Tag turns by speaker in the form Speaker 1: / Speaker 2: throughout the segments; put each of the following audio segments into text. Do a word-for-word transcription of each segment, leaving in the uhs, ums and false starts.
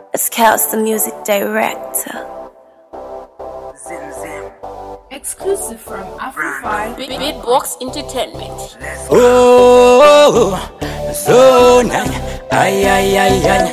Speaker 1: Scout's the music director.
Speaker 2: Exclusive from Afrify Beatbox Entertainment.
Speaker 3: Oh, so nice. Ay, ay, ay, ay.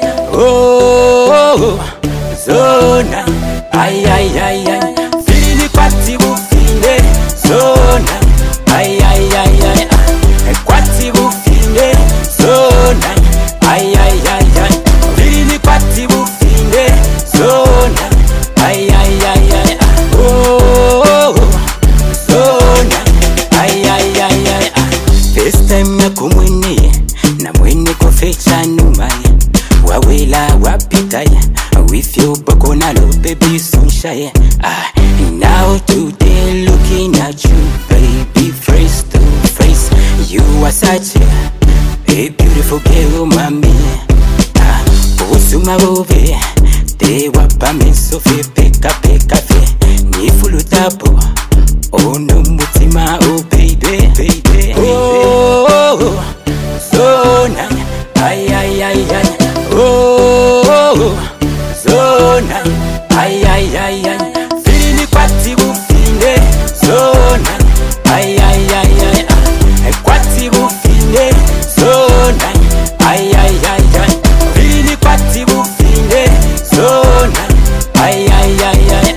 Speaker 3: Oh, so nice. Ay, ay, ay, ay. Fili kwati bufine. So nice. Ay, ay, ay, ay. Kwati bufine. So nice. Ay, ay, ay, ay. Fili kwati bufine. So nice. Ay, ay, ay, ay. Oh, so nice. Ay, ay, ay, ay. First time na kumwene na mwene kofecha numaye wawela wapitaye with you bakonalo baby sunshine. Ah, now today looking at you baby face to face, you are such a beautiful girl mami. Ah, usuma bobe te wapame sofe peka peka fe ni fulutapo oh no mutima oh baby baby oh so nice. Ay ay ay ay. Oh so nice. Ay ay ay ay. Fili kwati bufine. So nice. Ay ay ay ay. Kwati bufine. So nice. Ay ay ay ay. Fili kwati bufine. So nice. Ay ay ay ay.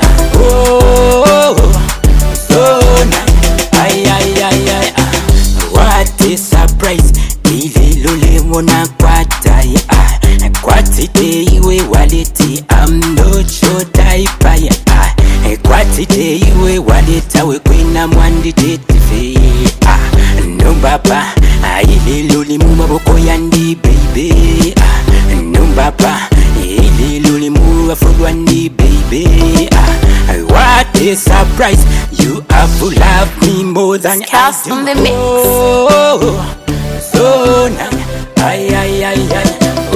Speaker 3: Oh so nice. Ay ay ay ay. What a surprise. Ili lule mona kwata ya kwati te iwe waleti I'm not sure type ya kwati te iwe waleta we kwena mwandi tetife no baba ili lule mu maboko yandi baby no baba ili lule mu afogwa ndi baby. What a surprise, you have to love me more than
Speaker 1: Scout's on the mix.
Speaker 3: Oh, so nice. Ay ay ay ay.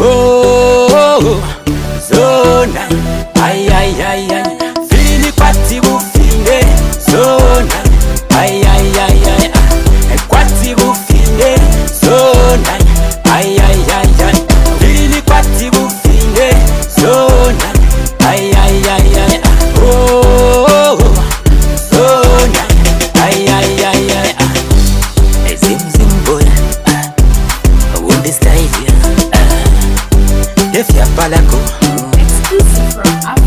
Speaker 3: Oh, so nice. Ay ay ay ay. Fili kwati bufine. So nice. Ay ay ay ay. Kwati bufine. So nice. Ay ay ay ay. Fili kwati bufine. So nice. Ay ay ay ay. Oh, so nice. Ay ay ay ay. Zim zim boy. If you're Palaco,
Speaker 2: Exclusive from Afrify